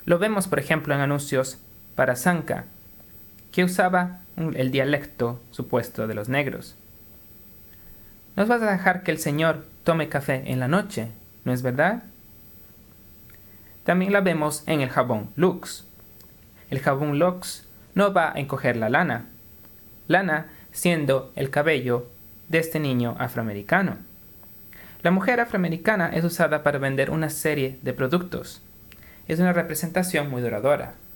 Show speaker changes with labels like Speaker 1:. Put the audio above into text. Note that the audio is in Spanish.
Speaker 1: Lo vemos, por ejemplo, en anuncios para Sanka, que usaba el dialecto supuesto de los negros. ¿Nos vas a dejar que el Señor tome café en la noche, no es verdad? También la vemos en el jabón Lux. El jabón Lux no va a encoger la lana. Lana siendo el cabello de este niño afroamericano. La mujer afroamericana es usada para vender una serie de productos. Es una representación muy duradera.